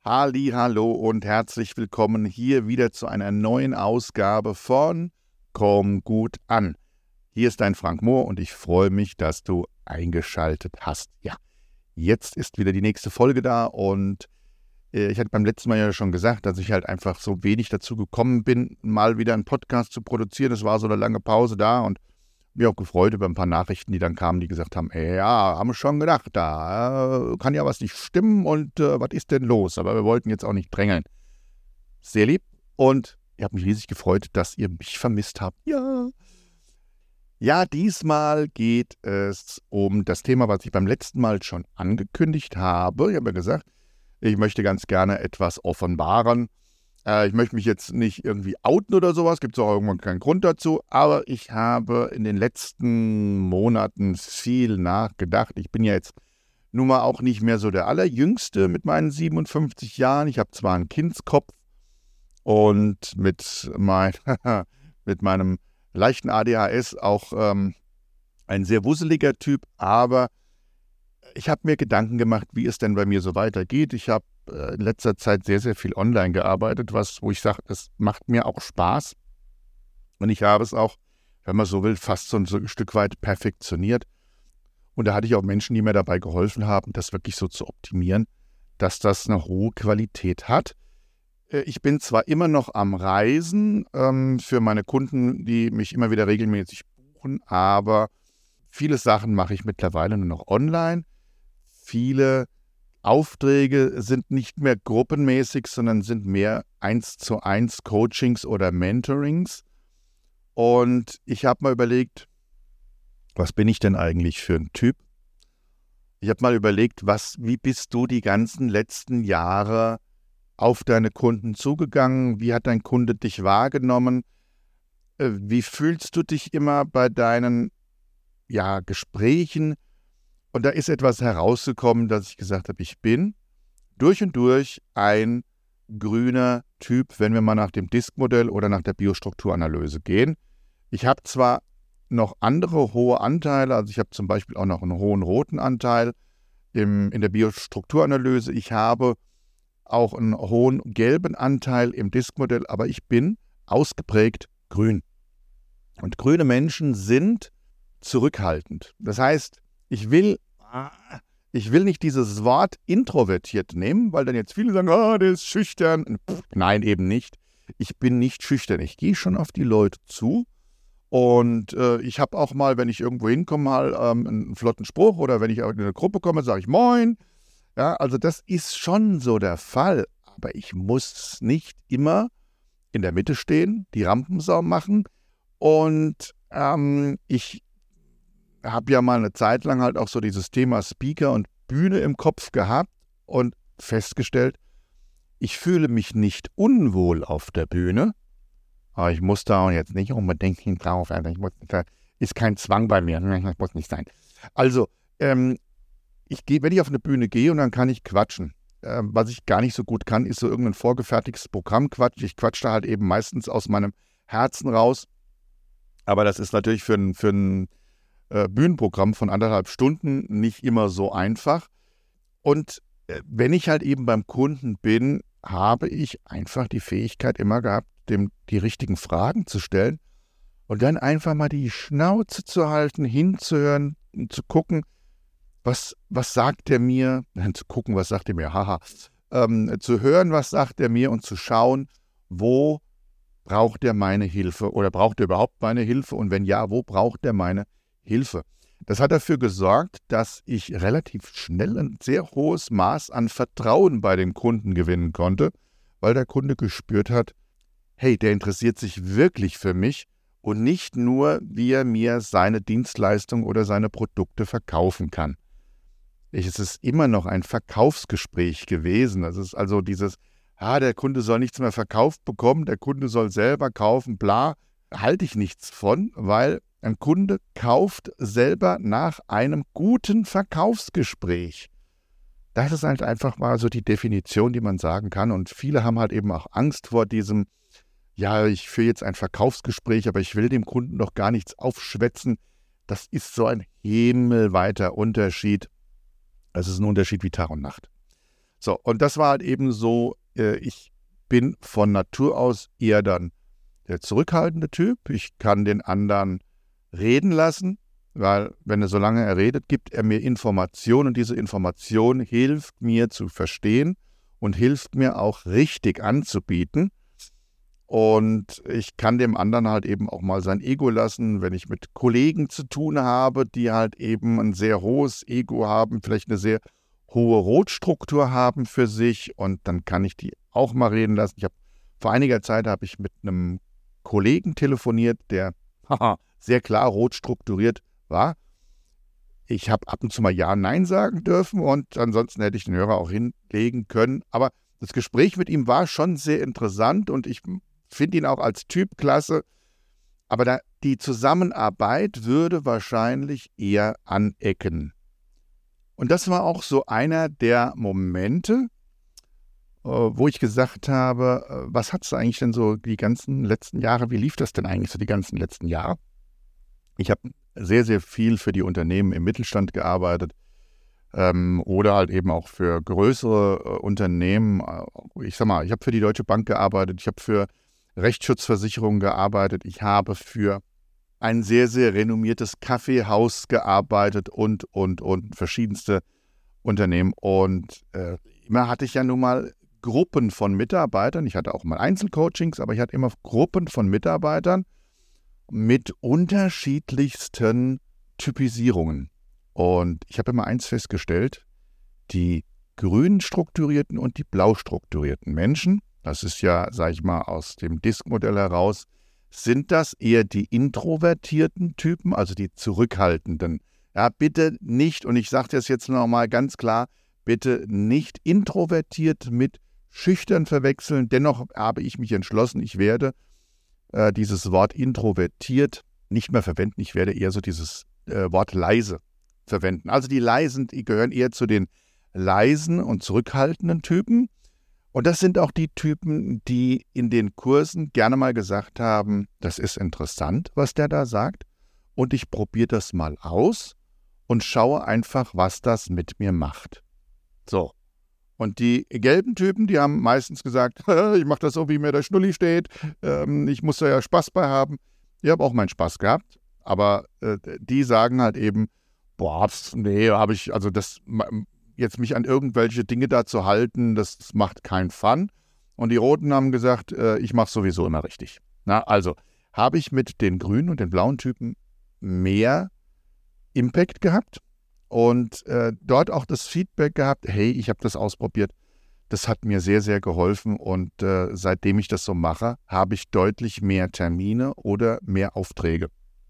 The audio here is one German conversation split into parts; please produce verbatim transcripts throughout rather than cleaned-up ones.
Halli, hallo und herzlich willkommen hier wieder zu einer neuen Ausgabe von Komm gut an. Hier ist dein Frank Mohr und ich freue mich, dass du eingeschaltet hast. Ja, jetzt ist wieder die nächste Folge da und äh, ich hatte beim letzten Mal ja schon gesagt, dass ich halt einfach so wenig dazu gekommen bin, mal wieder einen Podcast zu produzieren. Es war so eine lange Pause da und mich auch gefreut über ein paar Nachrichten, die dann kamen, die gesagt haben, ey, ja, haben wir schon gedacht, da äh, kann ja was nicht stimmen und äh, was ist denn los? Aber wir wollten jetzt auch nicht drängeln. Sehr lieb und ich habe mich riesig gefreut, dass ihr mich vermisst habt. Ja. Ja, diesmal geht es um das Thema, was ich beim letzten Mal schon angekündigt habe. Ich habe ja gesagt, ich möchte ganz gerne etwas offenbaren. Äh, ich möchte mich jetzt nicht irgendwie outen oder sowas, gibt es auch irgendwann keinen Grund dazu, aber ich habe in den letzten Monaten viel nachgedacht. Ich bin ja jetzt nun mal auch nicht mehr so der Allerjüngste mit meinen siebenundfünfzig Jahren. Ich habe zwar einen Kindskopf und mit, mein, mit meinem leichten A D H S auch ähm, ein sehr wusseliger Typ, aber ich habe mir Gedanken gemacht, wie es denn bei mir so weitergeht. Ich habe in letzter Zeit sehr, sehr viel online gearbeitet, was, wo ich sage, es macht mir auch Spaß. Und ich habe es auch, wenn man so will, fast so ein, so ein Stück weit perfektioniert. Und da hatte ich auch Menschen, die mir dabei geholfen haben, das wirklich so zu optimieren, dass das eine hohe Qualität hat. Ich bin zwar immer noch am Reisen ähm, für meine Kunden, die mich immer wieder regelmäßig buchen, aber viele Sachen mache ich mittlerweile nur noch online. Viele Aufträge sind nicht mehr gruppenmäßig, sondern sind mehr eins zu eins Coachings oder Mentorings. Und ich habe mal überlegt, was bin ich denn eigentlich für ein Typ? Ich habe mal überlegt, was, wie bist du die ganzen letzten Jahre auf deine Kunden zugegangen? Wie hat dein Kunde dich wahrgenommen? Wie fühlst du dich immer bei deinen ja, Gesprächen? Und da ist etwas herausgekommen, dass ich gesagt habe, ich bin durch und durch ein grüner Typ, wenn wir mal nach dem Disk-Modell oder nach der Biostrukturanalyse gehen. Ich habe zwar noch andere hohe Anteile, also ich habe zum Beispiel auch noch einen hohen roten Anteil im, in der Biostrukturanalyse. Ich habe auch einen hohen gelben Anteil im Disk-Modell, aber ich bin ausgeprägt grün. Und grüne Menschen sind zurückhaltend. Das heißt, Ich will, ich will nicht dieses Wort introvertiert nehmen, weil dann jetzt viele sagen, ah, der ist schüchtern. Pff, nein, eben nicht. Ich bin nicht schüchtern. Ich gehe schon auf die Leute zu und äh, ich habe auch mal, wenn ich irgendwo hinkomme, mal ähm, einen flotten Spruch oder wenn ich in eine Gruppe komme, sage ich Moin. Ja, also das ist schon so der Fall, aber ich muss nicht immer in der Mitte stehen, die Rampensau machen und ähm, ich habe ja mal eine Zeit lang halt auch so dieses Thema Speaker und Bühne im Kopf gehabt und festgestellt, ich fühle mich nicht unwohl auf der Bühne, aber ich muss da jetzt nicht unbedingt drauf, ich muss, da ist kein Zwang bei mir, das muss nicht sein. Also, ähm, ich geh, wenn ich auf eine Bühne gehe und dann kann ich quatschen. Ähm, was ich gar nicht so gut kann, ist so irgendein vorgefertigtes Programm quatschen. Ich quatsche da halt eben meistens aus meinem Herzen raus, aber das ist natürlich für ein, für ein Bühnenprogramm von anderthalb Stunden nicht immer so einfach. Und wenn ich halt eben beim Kunden bin, habe ich einfach die Fähigkeit immer gehabt, dem die richtigen Fragen zu stellen und dann einfach mal die Schnauze zu halten, hinzuhören, zu gucken, was, was sagt er mir, nein, zu gucken, was sagt er mir, haha, ähm, zu hören, was sagt er mir und zu schauen, wo braucht er meine Hilfe oder braucht er überhaupt meine Hilfe und wenn ja, wo braucht er meine Hilfe. Das hat dafür gesorgt, dass ich relativ schnell ein sehr hohes Maß an Vertrauen bei dem Kunden gewinnen konnte, weil der Kunde gespürt hat, hey, der interessiert sich wirklich für mich und nicht nur, wie er mir seine Dienstleistung oder seine Produkte verkaufen kann. Es ist immer noch ein Verkaufsgespräch gewesen. Das ist also dieses, ah, der Kunde soll nichts mehr verkauft bekommen, der Kunde soll selber kaufen, bla, halte ich nichts von, weil ein Kunde kauft selber nach einem guten Verkaufsgespräch. Das ist halt einfach mal so die Definition, die man sagen kann. Und viele haben halt eben auch Angst vor diesem, ja, ich führe jetzt ein Verkaufsgespräch, aber ich will dem Kunden doch gar nichts aufschwätzen. Das ist so ein himmelweiter Unterschied. Es ist ein Unterschied wie Tag und Nacht. So, und das war halt eben so, äh, ich bin von Natur aus eher dann der zurückhaltende Typ. Ich kann den anderen reden lassen, weil wenn er solange er redet, gibt er mir Informationen und diese Information hilft mir zu verstehen und hilft mir auch richtig anzubieten. Und ich kann dem anderen halt eben auch mal sein Ego lassen, wenn ich mit Kollegen zu tun habe, die halt eben ein sehr hohes Ego haben, vielleicht eine sehr hohe Rotstruktur haben für sich, und dann kann ich die auch mal reden lassen. Ich habe vor einiger Zeit habe ich mit einem Kollegen telefoniert, der haha, sehr klar rot strukturiert war. Ich habe ab und zu mal Ja, Nein sagen dürfen und ansonsten hätte ich den Hörer auch hinlegen können. Aber das Gespräch mit ihm war schon sehr interessant und ich finde ihn auch als Typ klasse. Aber da, die Zusammenarbeit würde wahrscheinlich eher anecken. Und das war auch so einer der Momente, wo ich gesagt habe, was hat es eigentlich denn so die ganzen letzten Jahre, wie lief das denn eigentlich so die ganzen letzten Jahre? Ich habe sehr, sehr viel für die Unternehmen im Mittelstand gearbeitet ähm, oder halt eben auch für größere äh, Unternehmen. Ich sag mal, ich habe für die Deutsche Bank gearbeitet, ich habe für Rechtsschutzversicherungen gearbeitet, ich habe für ein sehr, sehr renommiertes Kaffeehaus gearbeitet und, und, und verschiedenste Unternehmen. Und äh, immer hatte ich ja nun mal Gruppen von Mitarbeitern. Ich hatte auch mal Einzelcoachings, aber ich hatte immer Gruppen von Mitarbeitern mit unterschiedlichsten Typisierungen. Und ich habe immer eins festgestellt, die grün strukturierten und die blau strukturierten Menschen, das ist ja, sage ich mal, aus dem Disk-Modell heraus, sind das eher die introvertierten Typen, also die zurückhaltenden. Ja, bitte nicht, und ich sage das jetzt nochmal ganz klar, bitte nicht introvertiert mit schüchtern verwechseln. Dennoch habe ich mich entschlossen, ich werde äh, dieses Wort introvertiert nicht mehr verwenden. Ich werde eher so dieses äh, Wort leise verwenden. Also die Leisen, die gehören eher zu den leisen und zurückhaltenden Typen. Und das sind auch die Typen, die in den Kursen gerne mal gesagt haben, das ist interessant, was der da sagt, und ich probiere das mal aus und schaue einfach, was das mit mir macht. So. Und die gelben Typen, die haben meistens gesagt, ich mache das so, wie mir der Schnulli steht, ähm, ich muss da ja Spaß bei haben. Ich habe auch meinen Spaß gehabt, aber äh, die sagen halt eben, boah, nee, habe ich, also das, jetzt mich an irgendwelche Dinge da zu halten, das macht keinen Fun. Und die Roten haben gesagt, äh, ich mache sowieso immer richtig. Na, also habe ich mit den grünen und den blauen Typen mehr Impact gehabt und äh, dort auch das Feedback gehabt, hey, ich habe das ausprobiert, das hat mir sehr, sehr geholfen und äh, seitdem ich das so mache, habe ich deutlich mehr Termine oder mehr Aufträge.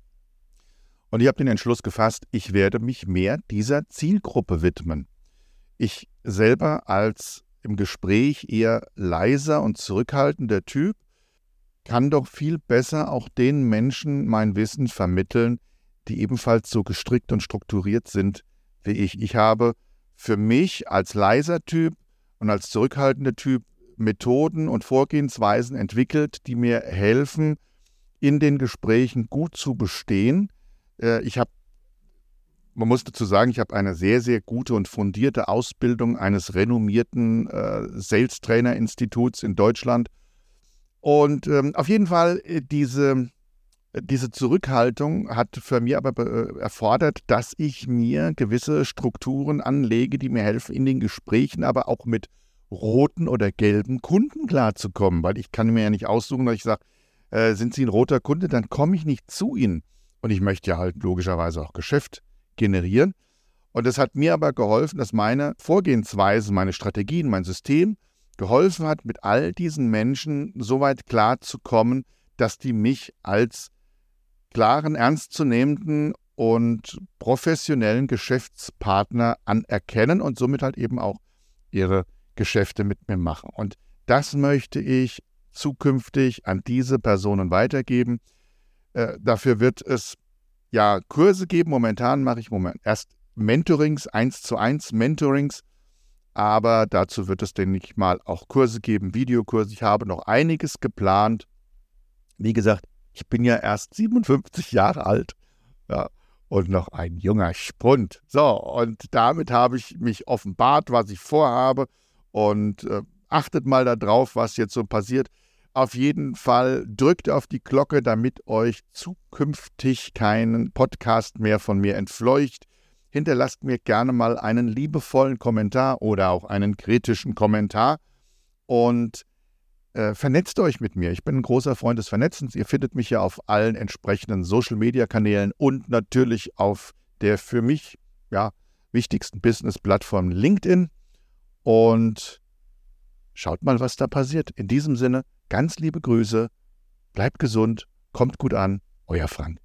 Und ich habe den Entschluss gefasst, ich werde mich mehr dieser Zielgruppe widmen. Ich selber als im Gespräch eher leiser und zurückhaltender Typ kann doch viel besser auch den Menschen mein Wissen vermitteln, die ebenfalls so gestrickt und strukturiert sind wie ich. Ich habe für mich als leiser Typ und als zurückhaltender Typ Methoden und Vorgehensweisen entwickelt, die mir helfen, in den Gesprächen gut zu bestehen. Ich habe, man muss dazu sagen, ich habe eine sehr, sehr gute und fundierte Ausbildung eines renommierten äh, Sales-Trainer-Instituts in Deutschland. Und ähm, auf jeden Fall, äh, diese, diese Zurückhaltung hat für mich aber äh, erfordert, dass ich mir gewisse Strukturen anlege, die mir helfen, in den Gesprächen aber auch mit roten oder gelben Kunden klarzukommen. Weil ich kann mir ja nicht aussuchen, dass ich sage, äh, sind Sie ein roter Kunde, dann komme ich nicht zu Ihnen. Und ich möchte ja halt logischerweise auch Geschäft generieren. Und es hat mir aber geholfen, dass meine Vorgehensweise, meine Strategien, mein System geholfen hat, mit all diesen Menschen so weit klarzukommen, dass die mich als klaren, ernstzunehmenden und professionellen Geschäftspartner anerkennen und somit halt eben auch ihre Geschäfte mit mir machen. Und das möchte ich zukünftig an diese Personen weitergeben. Äh, dafür wird es ja Kurse geben. Momentan mache ich moment erst Mentorings, eins zu eins Mentorings, aber dazu wird es, denke ich mal, auch Kurse geben, Videokurse. Ich habe noch einiges geplant. Wie gesagt, ich bin ja erst siebenundfünfzig Jahre alt, ja, und noch ein junger Spund. So, und damit habe ich mich offenbart, was ich vorhabe. und äh, achtet mal darauf, was jetzt so passiert. Auf jeden Fall drückt auf die Glocke, damit euch zukünftig kein Podcast mehr von mir entfleucht. Hinterlasst mir gerne mal einen liebevollen Kommentar oder auch einen kritischen Kommentar und äh, vernetzt euch mit mir. Ich bin ein großer Freund des Vernetzens. Ihr findet mich ja auf allen entsprechenden Social-Media-Kanälen und natürlich auf der für mich ja, wichtigsten Business-Plattform LinkedIn. Und schaut mal, was da passiert. In diesem Sinne, ganz liebe Grüße, bleibt gesund, kommt gut an, euer Frank.